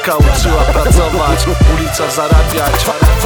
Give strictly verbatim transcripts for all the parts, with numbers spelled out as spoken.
Matka uczyła pracować, ulica zarabiać.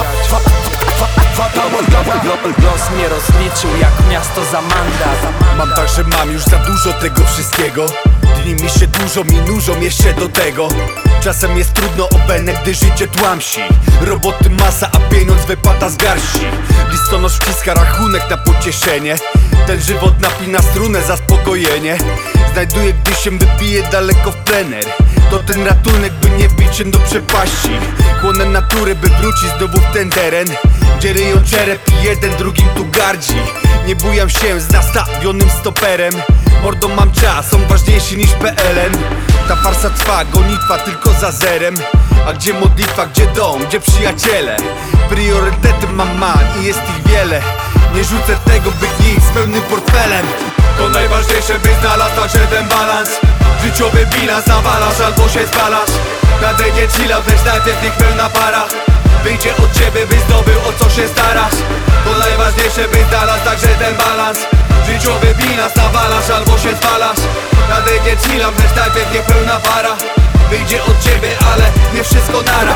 Los mnie rozliczył jak miasto za mandat. Mam tak, że mam już za dużo tego wszystkiego. Dni mi się dużo, mi nużą jeszcze do tego. Czasem jest trudno o benę, gdy życie tłamsi. Roboty masa, a pieniądz wypada z garści. Listonosz wciska rachunek na pocieszenie. Ten żywot napina strunę, zaspokojenie. Znajduję, gdy się wypije daleko w plener. To ten ratunek, by nie wbić się do przepaści. Chłonę naturę, by wrócić znowu w ten teren, gdzie ryją czerep i jeden drugim tu gardzi. Nie bujam się z nastawionym stoperem. Mordo, mam czas, on ważniejszy niż P L N. Ta farsa trwa, gonitwa tylko za zerem. A gdzie modlitwa, gdzie dom, gdzie przyjaciele? Priorytety mam man i jest ich wiele. Nie rzucę tego, by gnić z pełnym portfelem. To najważniejsze, by znalazł także ten balans. Życiowy bilans, nawalasz albo się spalasz. Nadejdzie chillout, lecz najpierw niech pełna para wyjdzie od ciebie, by zdobył, o co się starasz. To najważniejsze, by znalazł także ten balans. Życiowy bilans, nawalasz albo się spalasz. Nadejdzie chillout, lecz najpierw niech pełna para wyjdzie od ciebie, ale nie wszystko naraz.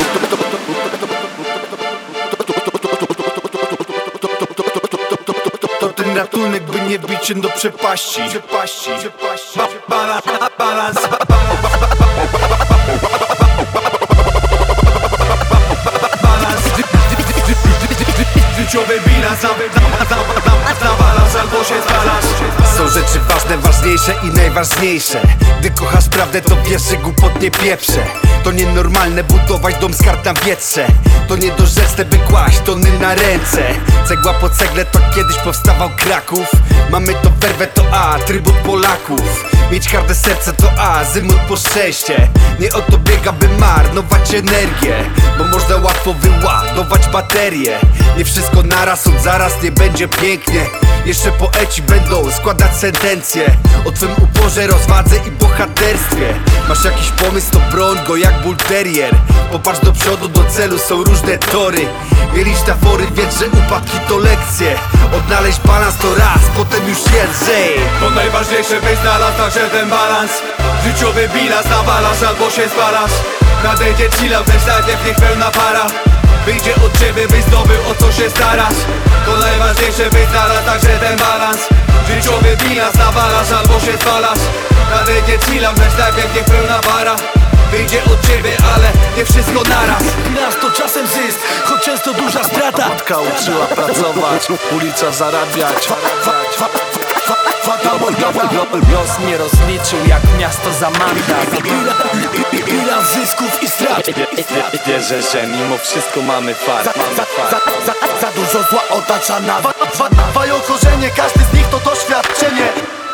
To ten ratunek, by nie wbić się do przepaści. Przepaści, przepaści, balans, balans. Życiowy bilans, nawalasz albo się spalasz. Są rzeczy ważne, ważniejsze i najważniejsze. Gdy kochasz prawdę, to wiesz, że głupot nie pieprze. To nienormalne budować dom z kart na wietrze. To niedorzeczne, by kłaść tony na ręce. Cegła po cegle, to kiedyś powstawał Kraków. Mamy to werwę, to A, trybut Polaków. Mieć harde serce to A, zymut po szczęście. Nie o to biega, by marnować energię, bo można łatwo wyładować baterię. Nie wszystko naraz, od zaraz nie będzie pięknie. Jeszcze poeci będą składać sentencje o twym uporze, rozwadze i bohaterstwie. Masz jakiś pomysł, to broń go jak bull terrier. Popatrz do przodu, do celu są różne tory. Mielić tafory, wiedz, że upadki to lekcje. Odnaleźć balans to raz, potem już lżej. To najważniejsze, by znalazł także ten balans. Życiowy bilans, nawalasz albo się spalasz. Nadejdzie chillout, lecz najpierw niech pełna para wyjdzie od ciebie, by zdobył, o co się starasz. To najważniejsze, by znalazł także ten balans. Życiowy bilans, nawalasz albo się spalasz. Nadejdzie chillout, lecz najpierw niech pełna para wyjdzie od ciebie, ale nie wszystko naraz. Bilans to czasem zysk, choć często duża strata. Matka uczyła pracować, ulica zarabiać. Los mnie rozliczył jak miasto za mandat. Bilans zysków i strat. Wierzę, że mimo wszystko mamy fart. Za dużo zła otacza nas. Dbają korzenie, każdy z nich to doświadczenie.